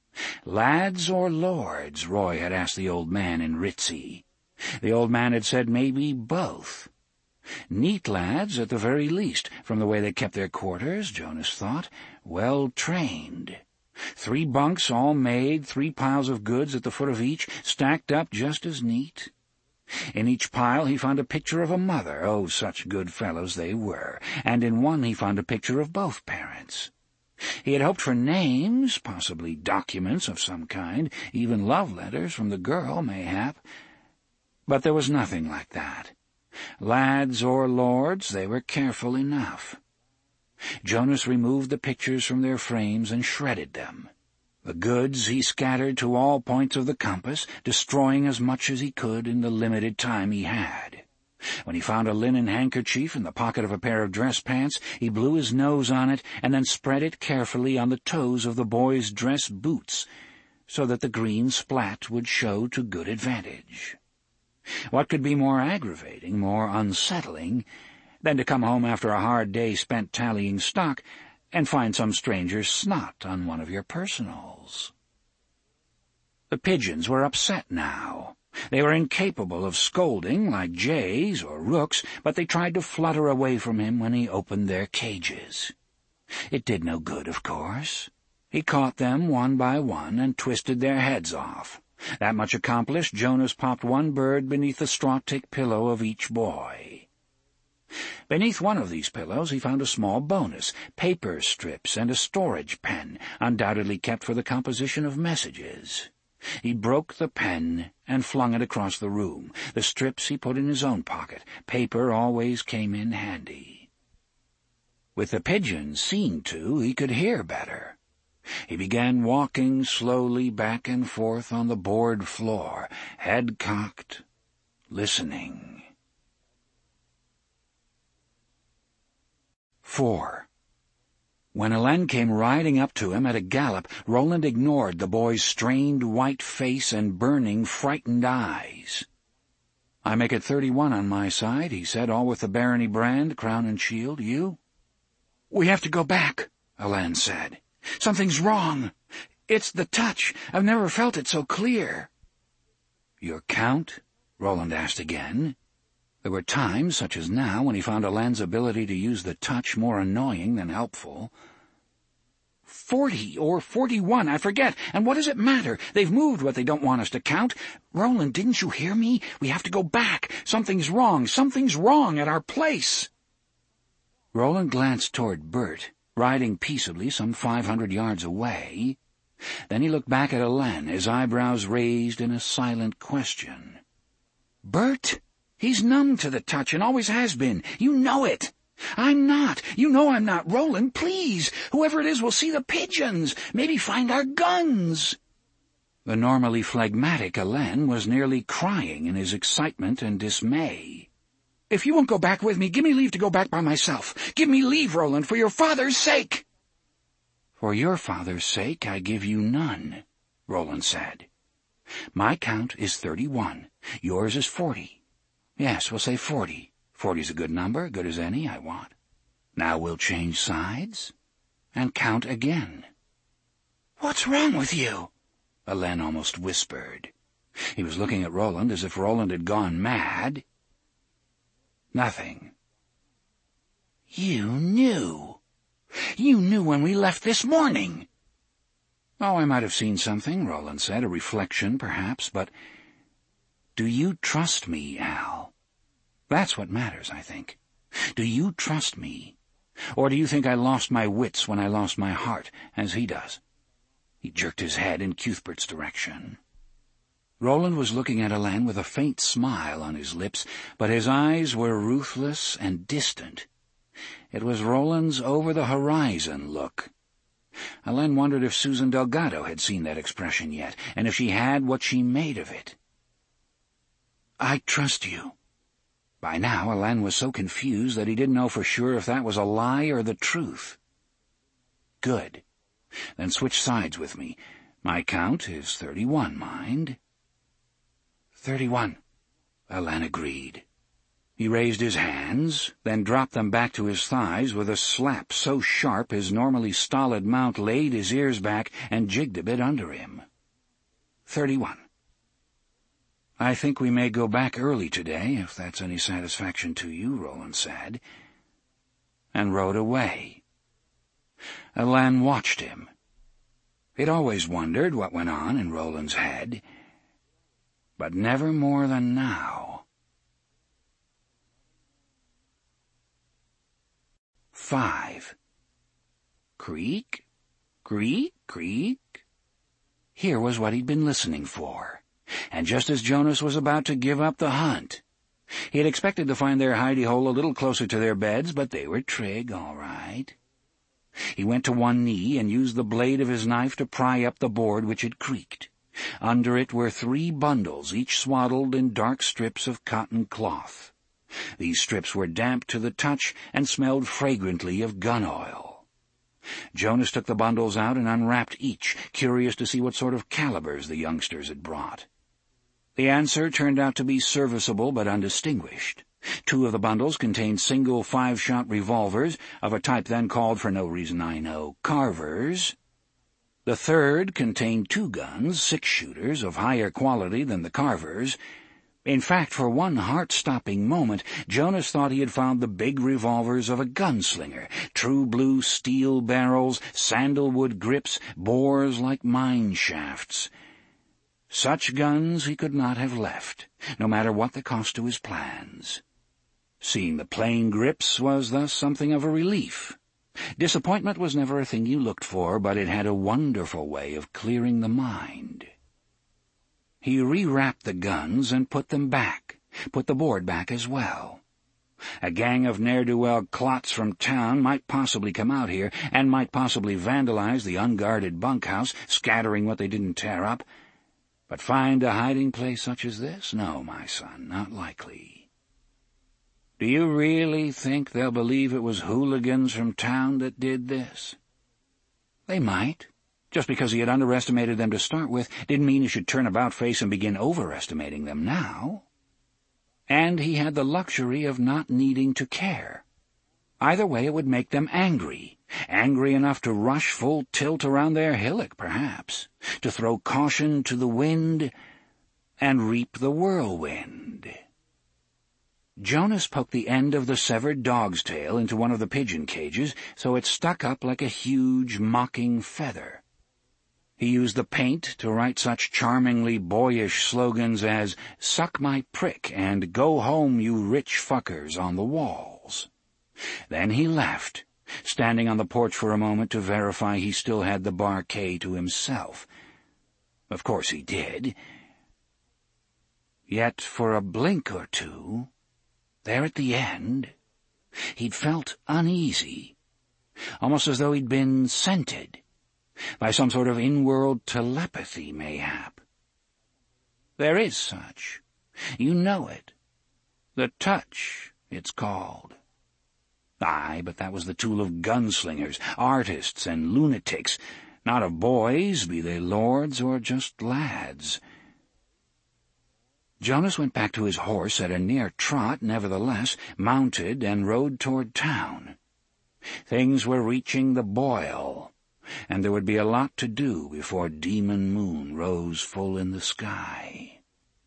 "Lads or lords?" Roy had asked the old man in Ritzy. The old man had said maybe both. Neat lads, at the very least, from the way they kept their quarters, Jonas thought. Well trained. 3 bunks all made, 3 piles of goods at the foot of each, stacked up just as neat. In each pile he found a picture of a mother, oh, such good fellows they were, and in one he found a picture of both parents. He had hoped for names, possibly documents of some kind, even love letters from the girl, mayhap. But there was nothing like that. Lads or lords, they were careful enough. Jonas removed the pictures from their frames and shredded them. The goods he scattered to all points of the compass, destroying as much as he could in the limited time he had. When he found a linen handkerchief in the pocket of a pair of dress pants, he blew his nose on it and then spread it carefully on the toes of the boy's dress boots, so that the green splat would show to good advantage. What could be more aggravating, more unsettling, than to come home after a hard day spent tallying stock and find some stranger's snot on one of your personals? The pigeons were upset now. They were incapable of scolding like jays or rooks, but they tried to flutter away from him when he opened their cages. It did no good, of course. He caught them one by one and twisted their heads off. That much accomplished, Jonas popped one bird beneath the straw-tick pillow of each boy. Beneath one of these pillows he found a small bonus, paper strips and a storage pen, undoubtedly kept for the composition of messages. He broke the pen and flung it across the room. The strips he put in his own pocket. Paper always came in handy. With the pigeons seen to, he could hear better. He began walking slowly back and forth on the board floor, head cocked, listening. 4. When Helene came riding up to him at a gallop, Roland ignored the boy's strained white face and burning, frightened eyes. "I make it 31 on my side," he said, "all with the barony brand, crown and shield. You?" "We have to go back," Helene said. "Something's wrong. It's the touch. I've never felt it so clear." "Your count?" Roland asked again. There were times, such as now, when he found Helene's ability to use the touch more annoying than helpful. 40 or 41, I forget. And what does it matter? They've moved what they don't want us to count. Roland, didn't you hear me? We have to go back. Something's wrong. Something's wrong at our place. Roland glanced toward Bert, riding peaceably some 500 yards away. Then he looked back at Helene, his eyebrows raised in a silent question. "Bert? He's numb to the touch and always has been. You know it. I'm not. You know I'm not. Roland, please. Whoever it is will see the pigeons. Maybe find our guns." The normally phlegmatic Helene was nearly crying in his excitement and dismay. "If you won't go back with me, give me leave to go back by myself. Give me leave, Roland, for your father's sake." "For your father's sake, I give you none," Roland said. "My count is 31. Yours is 40. Yes, we'll say 40. 40's a good number, good as any I want. Now we'll change sides and count again." "What's wrong with you?" Helene almost whispered. He was looking at Roland as if Roland had gone mad. "Nothing." "You knew. You knew when we left this morning." "Oh, I might have seen something," Roland said, "a reflection, perhaps, but do you trust me, Al? That's what matters, I think. Do you trust me? Or do you think I lost my wits when I lost my heart, as he does?" He jerked his head in Cuthbert's direction. Roland was looking at Helene with a faint smile on his lips, but his eyes were ruthless and distant. It was Roland's over-the-horizon look. Helene wondered if Susan Delgado had seen that expression yet, and if she had, what she made of it. "I trust you." By now, Helene was so confused that he didn't know for sure if that was a lie or the truth. "Good. Then switch sides with me. My count is 31, mind." 31, Helene agreed. He raised his hands, then dropped them back to his thighs with a slap so sharp his normally stolid mount laid his ears back and jigged a bit under him. 31. "I think we may go back early today, if that's any satisfaction to you," Roland said, and rode away. Helene watched him. He'd always wondered what went on in Roland's head, but never more than now. 5. Creak, creak, creak. Here was what he'd been listening for. And just as Jonas was about to give up the hunt. He had expected to find their hidey hole a little closer to their beds, but they were trig, all right. He went to one knee and used the blade of his knife to pry up the board which had creaked. Under it were 3 bundles, each swaddled in dark strips of cotton cloth. These strips were damp to the touch and smelled fragrantly of gun oil. Jonas took the bundles out and unwrapped each, curious to see what sort of calibers the youngsters had brought. The answer turned out to be serviceable but undistinguished. 2 of the bundles contained single 5-shot revolvers, of a type then called, for no reason I know, Carvers. The third contained 2 guns, 6-shooters, of higher quality than the Carvers. In fact, for one heart-stopping moment, Jonas thought he had found the big revolvers of a gunslinger, true blue steel barrels, sandalwood grips, bores like mine shafts. Such guns he could not have left, no matter what the cost to his plans. Seeing the plain grips was thus something of a relief. Disappointment was never a thing you looked for, but it had a wonderful way of clearing the mind. He rewrapped the guns and put them back, put the board back as well. A gang of ne'er-do-well clots from town might possibly come out here, and might possibly vandalize the unguarded bunkhouse, scattering what they didn't tear up. But find a hiding place such as this? No, my son, not likely. Do you really think they'll believe it was hooligans from town that did this? They might. Just because he had underestimated them to start with didn't mean he should turn about-face and begin overestimating them now. And he had the luxury of not needing to care. Either way it would make them angry enough to rush full tilt around their hillock, perhaps, to throw caution to the wind and reap the whirlwind. Jonas poked the end of the severed dog's tail into one of the pigeon cages so it stuck up like a huge, mocking feather. He used the paint to write such charmingly boyish slogans as "Suck my prick" and "Go home, you rich fuckers" on the walls. Then he left, standing on the porch for a moment to verify he still had the bar K to himself. Of course he did. Yet for a blink or two, there at the end, he'd felt uneasy, almost as though he'd been scented, by some sort of in-world telepathy, mayhap. There is such. You know it. The touch, it's called. Aye, but that was the tool of gunslingers, artists, and lunatics, not of boys, be they lords or just lads. Jonas went back to his horse at a near trot, nevertheless, mounted and rode toward town. Things were reaching the boil, and there would be a lot to do before Demon Moon rose full in the sky.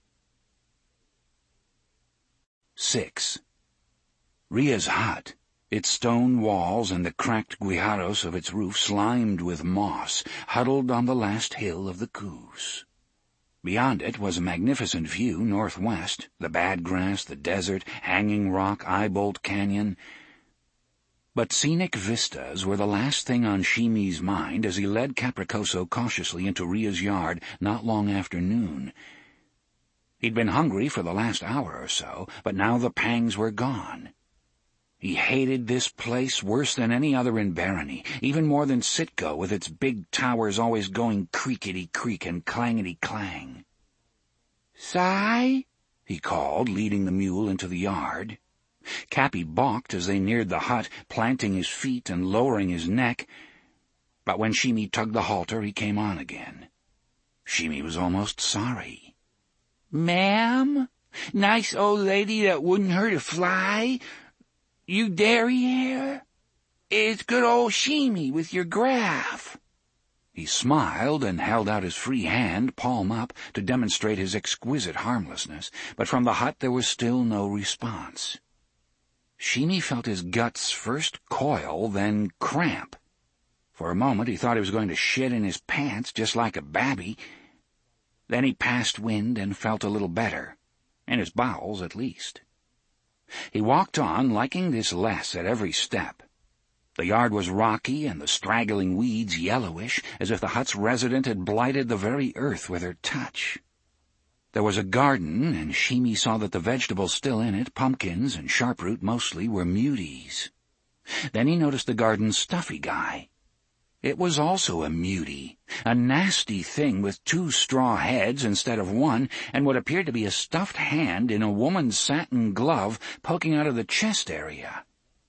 6. Ria's hut, its stone walls and the cracked guijarros of its roof slimed with moss, huddled on the last hill of the Coos. Beyond it was a magnificent view northwest, the bad grass, the desert, Hanging Rock, Eyebolt Canyon. But scenic vistas were the last thing on Shimi's mind as he led Capricoso cautiously into Ria's yard not long after noon. He'd been hungry for the last hour or so, but now the pangs were gone. He hated this place worse than any other in Barony, even more than Sitco, with its big towers always going creakety-creak and clangety-clang. "Si?" he called, leading the mule into the yard. Cappy balked as they neared the hut, planting his feet and lowering his neck, but when Shimi tugged the halter, he came on again. Shimi was almost sorry. "Ma'am? Nice old lady that wouldn't hurt a fly? You derriere? It's good old Shimi with your graph." He smiled and held out his free hand, palm up, to demonstrate his exquisite harmlessness, but from the hut there was still no response. Shimi felt his guts first coil, then cramp. For a moment he thought he was going to shit in his pants just like a babby. Then he passed wind and felt a little better, in his bowels at least. He walked on, liking this less at every step. The yard was rocky and the straggling weeds yellowish, as if the hut's resident had blighted the very earth with her touch. There was a garden, and Shimi saw that the vegetables still in it, pumpkins and sharproot mostly, were muties. Then he noticed the garden's stuffy guy. It was also a mutie, a nasty thing with 2 straw heads instead of 1, and what appeared to be a stuffed hand in a woman's satin glove poking out of the chest area.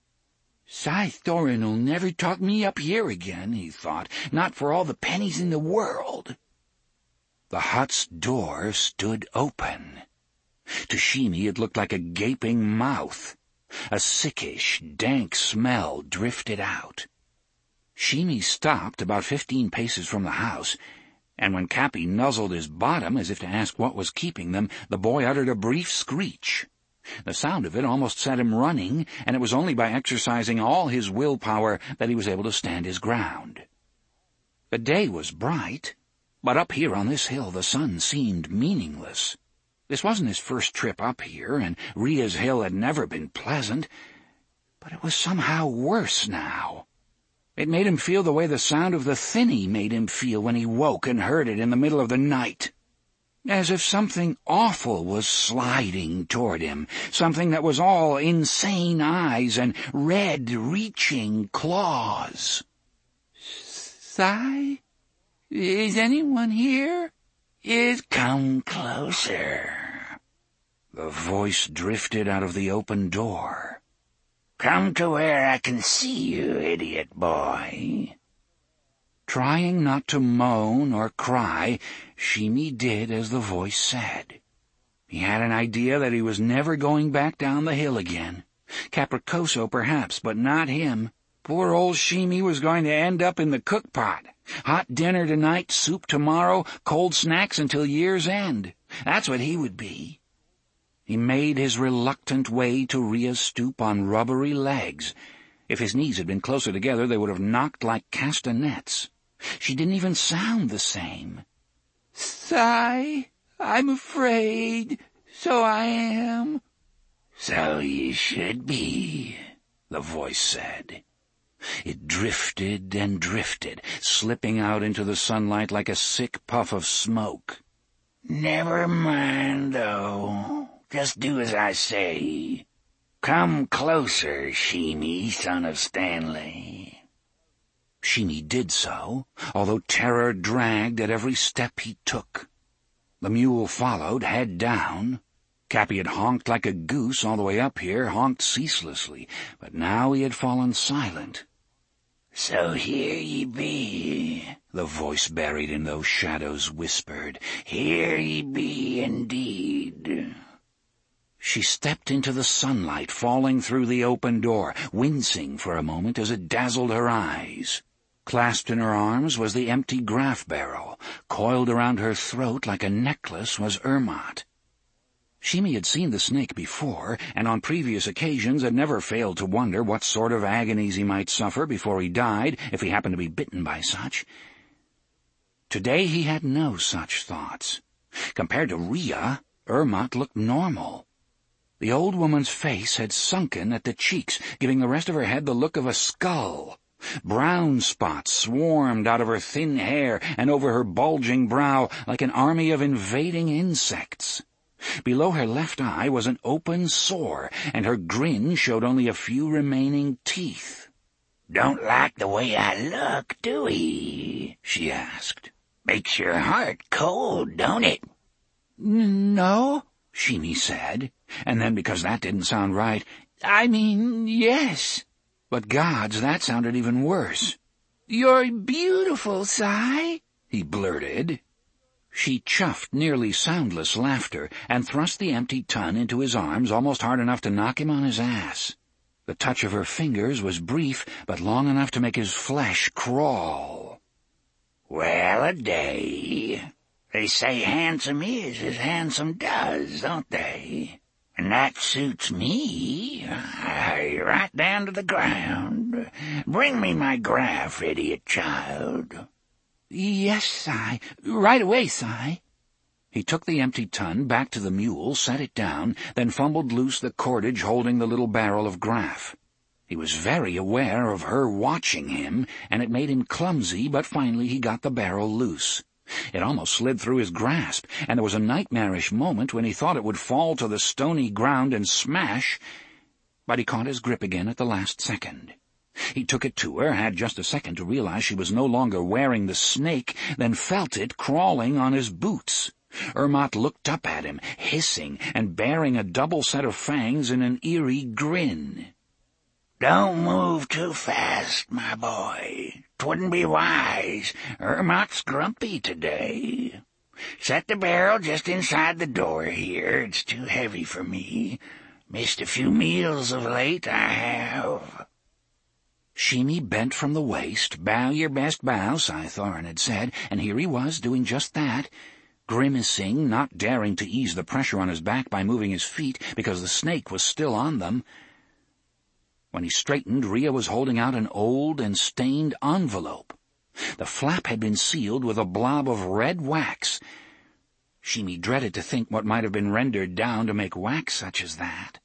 "Si Thorin'll never talk me up here again," he thought, "not for all the pennies in the world." The hut's door stood open. To Shimi it looked like a gaping mouth. A sickish, dank smell drifted out. Shimi stopped about 15 paces from the house, and when Cappy nuzzled his bottom as if to ask what was keeping them, the boy uttered a brief screech. The sound of it almost set him running, and it was only by exercising all his willpower that he was able to stand his ground. The day was bright, but up here on this hill the sun seemed meaningless. This wasn't his first trip up here, and Ria's Hill had never been pleasant, but it was somehow worse now. It made him feel the way the sound of the thinny made him feel when he woke and heard it in the middle of the night. as if something awful was sliding toward him, something that was all insane eyes and red, reaching claws. "Sigh? Is anyone here? Come closer." The voice drifted out of the open door. "Come to where I can see you, idiot boy." Trying not to moan or cry, Shimi did as the voice said. He had an idea that he was never going back down the hill again. Capricoso perhaps, but not him. Poor old Shimi was going to end up in the cook-pot. Hot dinner tonight, soup tomorrow, cold snacks until year's end. That's what he would be. He made his reluctant way to Ria's stoop on rubbery legs. If his knees had been closer together, they would have knocked like castanets. She didn't even sound the same. "Sigh, I'm afraid. So I am." "So you should be," the voice said. It drifted and drifted, slipping out into the sunlight like a sick puff of smoke. "Never mind, though. Just do as I say. Come closer, Shimi, son of Stanley." Shimi did so, although terror dragged at every step he took. The mule followed, head down. Cappy had honked like a goose all the way up here, honked ceaselessly, but now he had fallen silent. "So here ye be," the voice buried in those shadows whispered. "Here ye be indeed." She stepped into the sunlight, falling through the open door, wincing for a moment as it dazzled her eyes. Clasped in her arms was the empty graff barrel. Coiled around her throat like a necklace was Ermat. Shimi had seen the snake before, and on previous occasions had never failed to wonder what sort of agonies he might suffer before he died, if he happened to be bitten by such. Today he had no such thoughts. Compared to Ria, Ermat looked normal. The old woman's face had sunken at the cheeks, giving the rest of her head the look of a skull. Brown spots swarmed out of her thin hair and over her bulging brow like an army of invading insects. Below her left eye was an open sore, and her grin showed only a few remaining teeth. "Don't like the way I look, do ye?" she asked. "Makes your heart cold, don't it?" "No," Shimi said, and then, because that didn't sound right, "I mean, yes." But gods, that sounded even worse. "You're beautiful, Sai," he blurted. She chuffed nearly soundless laughter and thrust the empty tun into his arms almost hard enough to knock him on his ass. The touch of her fingers was brief, but long enough to make his flesh crawl. "Well a day. They say handsome is as handsome does, don't they? And that suits me. Right down to the ground. Bring me my graff, idiot child." "Yes, Sai. Right away, Sai." He took the empty tun back to the mule, set it down, then fumbled loose the cordage holding the little barrel of graff. He was very aware of her watching him, and it made him clumsy, but finally he got the barrel loose. It almost slid through his grasp, and there was a nightmarish moment when he thought it would fall to the stony ground and smash, but he caught his grip again at the last second. He took it to her, had just a second to realize she was no longer wearing the snake, then felt it crawling on his boots. Ermat looked up at him, hissing and baring a double set of fangs in an eerie grin. "Don't move too fast, my boy. 'Twouldn't be wise. Ermat's grumpy today. Set the barrel just inside the door here. It's too heavy for me. Missed a few meals of late, I have." Shimi bent from the waist. "Bow your best bow," Sai Thorin had said, and here he was doing just that, grimacing, not daring to ease the pressure on his back by moving his feet because the snake was still on them. When he straightened, Ria was holding out an old and stained envelope. The flap had been sealed with a blob of red wax. Shimi dreaded to think what might have been rendered down to make wax such as that.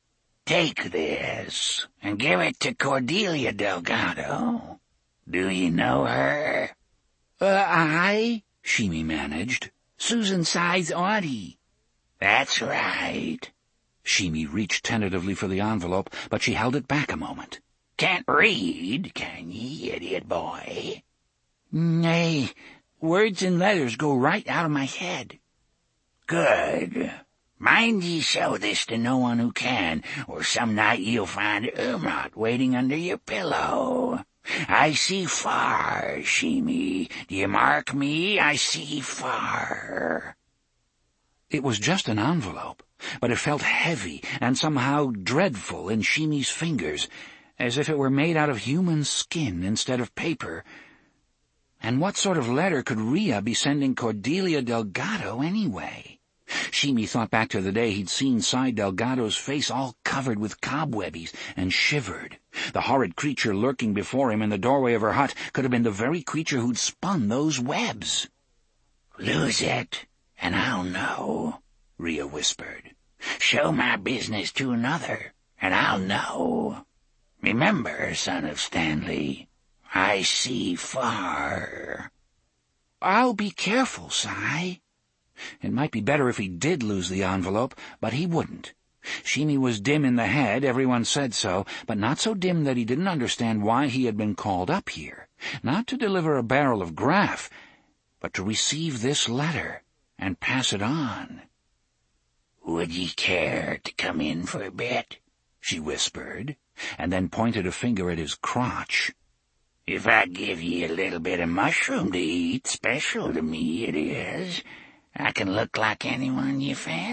"Take this, and give it to Cordelia Delgado. Do you know her?" I," Shimi managed. Susan Side's auntie." "That's right." Sheemy reached tentatively for the envelope, but she held it back a moment. "Can't read, can ye, idiot boy?" "Nay, words and letters go right out of my head." "Good. Mind ye show this to no one who can, or some night ye'll find Ermot waiting under your pillow. I see far, Sheemy. D'ye mark me? I see far." It was just an envelope, but it felt heavy and somehow dreadful in Sheemy's fingers, as if it were made out of human skin instead of paper. And what sort of letter could Rhea be sending Cordelia Delgado anyway? Sheemy thought back to the day he'd seen Cy Delgado's face all covered with cobwebbies and shivered. The horrid creature lurking before him in the doorway of her hut could have been the very creature who'd spun those webs. "Lose it, and I'll know," Rhea whispered. "Show my business to another, and I'll know. Remember, son of Stanley, I see far." "I'll be careful, Cy." It might be better if he did lose the envelope, but he wouldn't. Sheemy was dim in the head, everyone said so, but not so dim that he didn't understand why he had been called up here. Not to deliver a barrel of graff, but to receive this letter and pass it on. "Would ye care to come in for a bit?" she whispered, and then pointed a finger at his crotch. "If I give ye a little bit of mushroom to eat, special to me it is, I can look like anyone you fancy."